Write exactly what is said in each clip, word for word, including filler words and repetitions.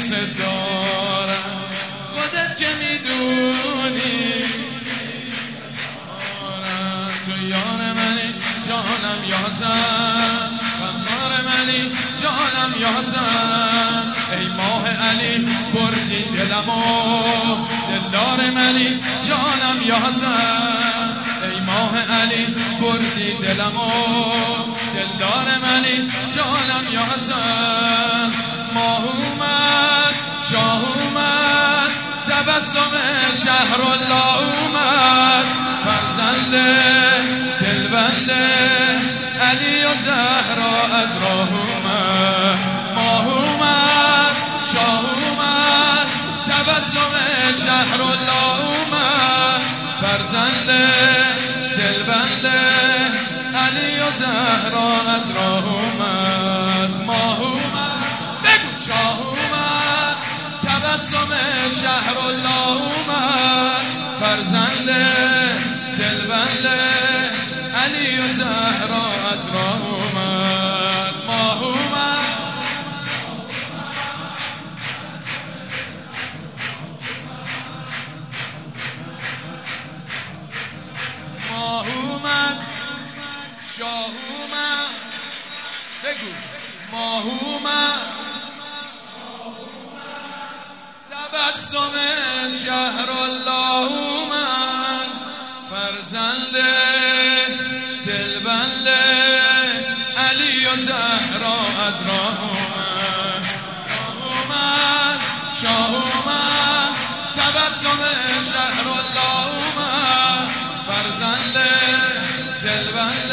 دوست دارم، خودت که میدونی تو یار منی جانم یاسم، غمخوار منی جانم یاسم. ای ماه علی بردی دلمو، دلدار منی جانم یاسم. ای ماه علی بردی دلمو، دلدار منی جانم یاسم. ماه اومد شاه اومد، تبسم شهر الله اومد، فرزند دلبند علی و زهرا از راه اومد. ماه اومد شاه اومد، تبسم شهر الله اومد، فرزند دلبند علی و زهرا از راه اومد. ماه اومد بگو شاه اومد، تبسم شهر الله اومد، فرزند دلبند علی و زهرا از راه اومد. ماه اومد ماه اومد شاه اومد، بگو ماه اومد، تبسم شهر الله اومد، فرزند دلبند علی و زهرا از راه اومد. ماه اومد شاه اومد، تبسم شهر الله اومد، فرزند دلبند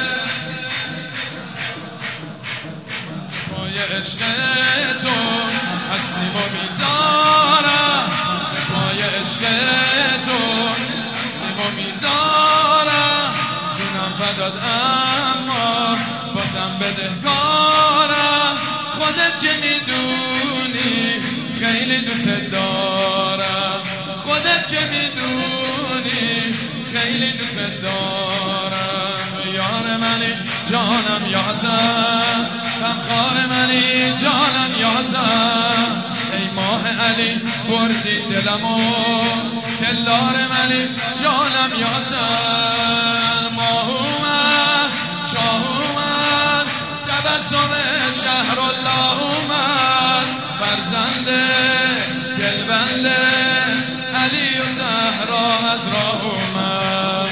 پای عشق تو هستیم و میذارم، پای عشق تو هستیم و میذارم، جونم فدات اما بازم بدهکارم، خودت که میدونی خیلی دوست دارم، خودت که میدونی خیلی دوست دارم. یار منی جانم یاسم، غمخوار منی جانم یاسم. ای ماه علی بردی دلمو، دلدار منی جانم یاسم. ماه اومد شاه اومد، تبسم شهر الله اومد، فرزند دلبند علی و زهرا از راه اومد.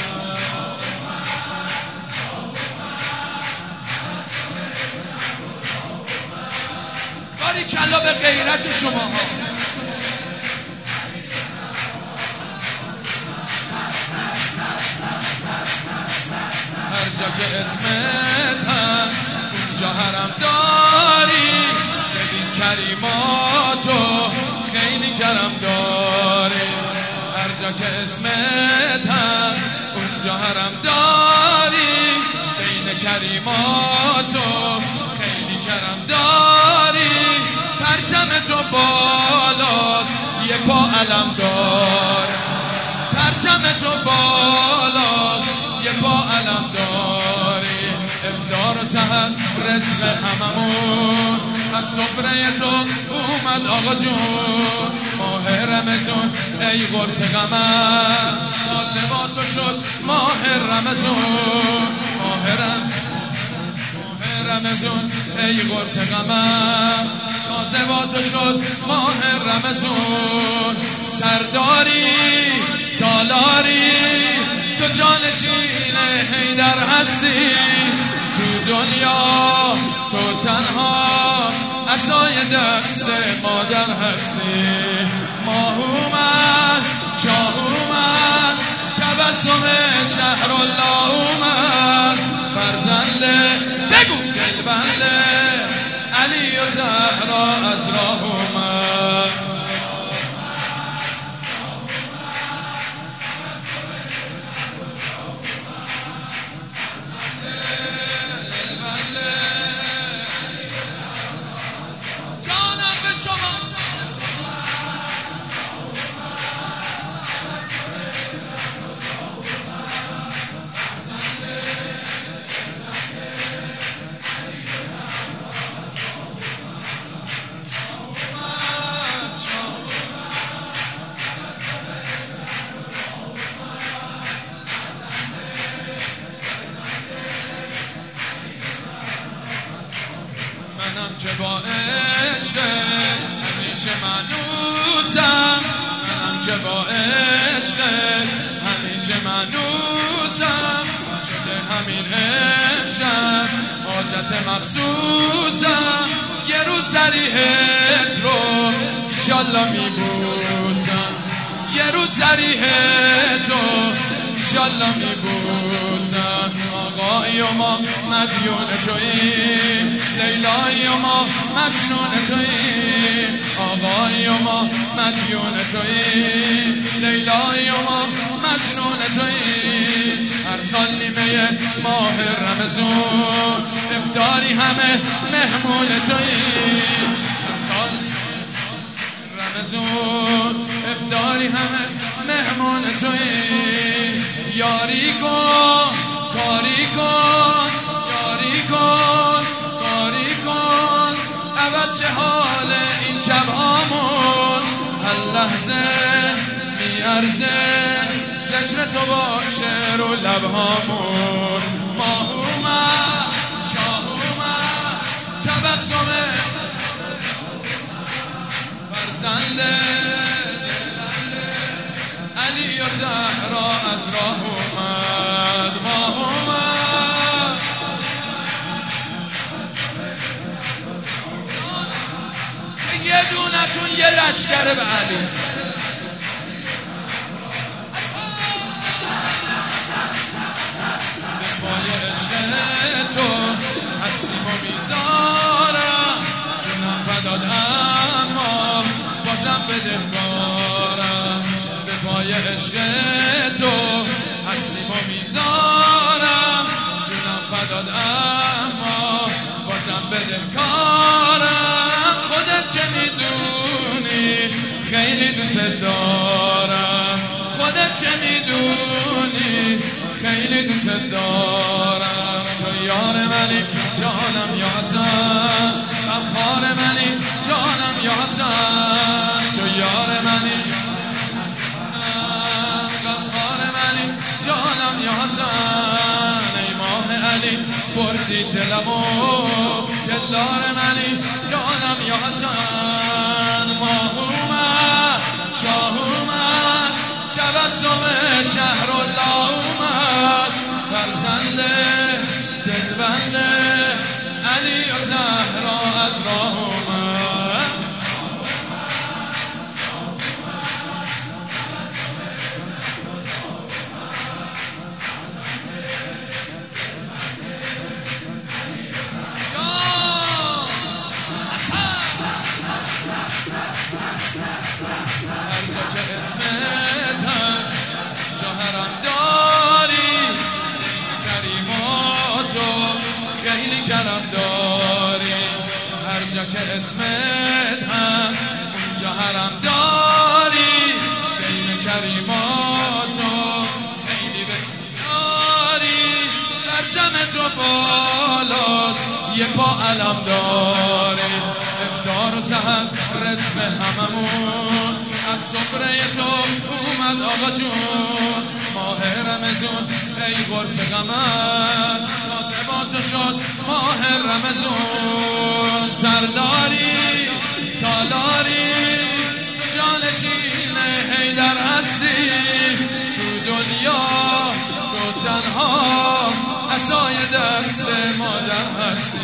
باری کلا به غیرت شما ها. هر جا که اسمت هست اونجا حرم داری، ببین کریماتو خیلی کرم داری. هر جا که اسمت هست اونجا حرم داری، بین کریماتو خیلی کرم داری. پرچم تو بالاست یه پا علم دار، پرچم تو بالاست یه پا علم داری. افطار و سحر رزق هممون، از سفره تو اومد آقا جون. ماه رمضان ای قرص قمر، تازه با تو شد ماه رمضان. ماه رمضان ای قرص قمر، تازه با تو شد ماه رمضان. سرداری سالاری تو جانشین حیدر هستی، تو دنیا تو تنها عصای دست مادر هستی. ماه اومد شاه اومد، تبسم شهر الله اومد، فرزند بگو دلبند علی و زهرا از راه اومد. جانم به شما که با عشق همیشه منوسم، منم که با عشق همیشه منوسم، شده همین امشب حاجت مخصوصم، یه روز ذریحت رو ایشالله میبوسم، یه روز ذریحت رو ایشالله میبوسم. آقای و ما مدیون توییم، لیلای و ما مجنون توییم، آقای و ما مدیون توییم، لیلای و ما مجنون توییم. هر سال نیمه ماه رمضان افطاری همه مهمون توییم، هر سال رمضان افطاری همه مهمون توییم. یاری کن کاری کن، یاری کن کاری کن، عوض حال این شبهامون، هر لحظه میارزه ذکر تو باشه رو لبهامون. ماه اومد شاه اومد تبسم فرزند علی و زهرا از راه اومد، ماه اومد. یه دونتون یه لشکر به علی. به پای عشق تو هستیم و میذارم، جونم فداد اما بازم بدهکارم. به پای عشق تو هستیم و میذارم، جونم فداد اما بازم بدهکارم. خودت که میدونی خیلی دوست دارم، خودت که میدونی خیلی دوست دارم. تو یار منی جانم یا حسن، غمخوار منی جانم یا حسن، تو یار منی غمخوار منی جانم یا حسن. ای ماه علی بردی دلمو، دلدار منی جانم یا حسن. ماه اومد شاه اومد تبسم شهرالله اومد، فرزند دلبند علی و زهرا از راه اومد. هر جا که اسمت هست جاهرم داری، کریماتو خیلی کرم داری. هر جا که اسمت هست اونجا حرم داری، بین کریماتو خیلی داری. برچم تو بالاست یه پا علم داری، افطار و سحر رزق هممون از سفره تو اومد آقا جون. ماه رمضان ای قرص قمر تازه با تو شد ماه رمضان. سرداری سالاری تو جانشین حیدر هستی، تو دنیا تو تنها عصای دست مادر هستی.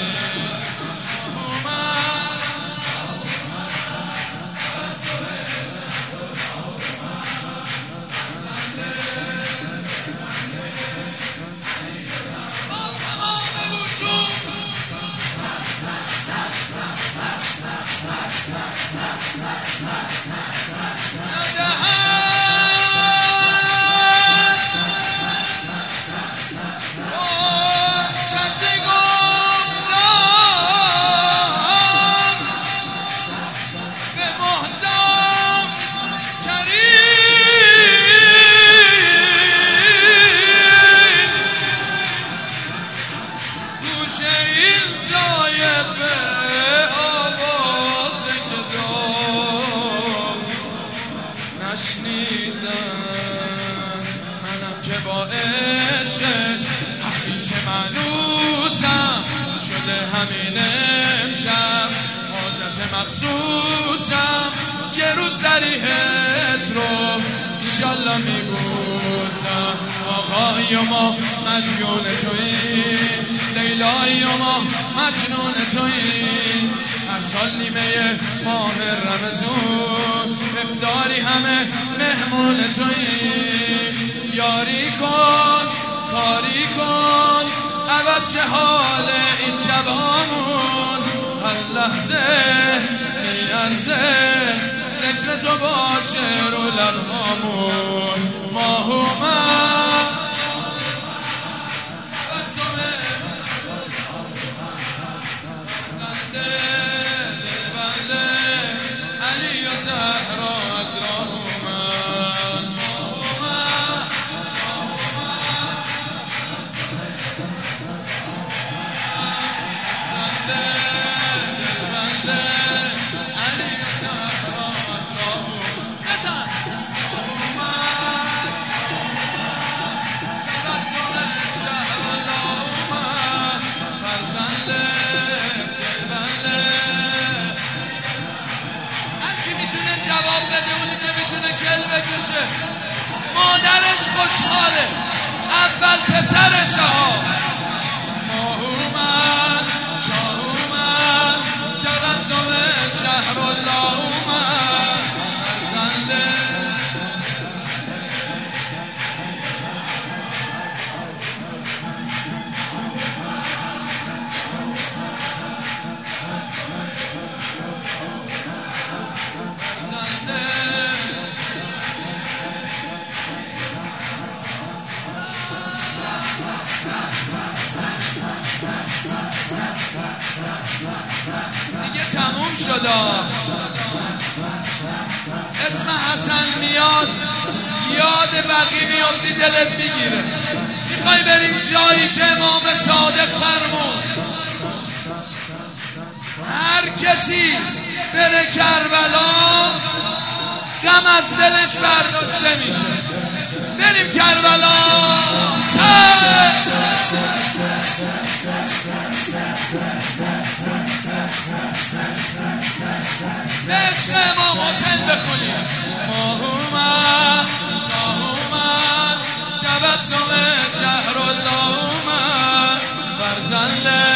مخصوصم یه روز ذریحت رو ایشالله میبوسم. آقای ما مدیون توییم، لیلای ما مجنون توییم. هر سال نیمه ماه رمضان افطاری همه مهمون توییم. یاری کن کاری کن عوض شه حال این شبامون. هر لحظه میارزه ذکر تو باشه رو لبهامون. ماه و من زنده بنده علی و زهرا اکرام من. ماه و من زنده بنده علی و زهرا اکرام بزن. جواب بده اونی که میتونه کل بکشه. مادرش خوشحاله اول پسرش ها. ماه اومد شاه اومد تبسم شهر الله اومد. فرزنده دیگه تموم شد. اسم حسن میاد یاد بقیه میفتی دلت میگیره. میخوای بریم جایی که امام صادق فرمود هر کسی بره کربلا غم از دلش برداشته میشه. بریم کربلا. سر به عشق امام حسین بخونیم. ماه اومد شاه اومد تبسم شهر الله اومد. فرزند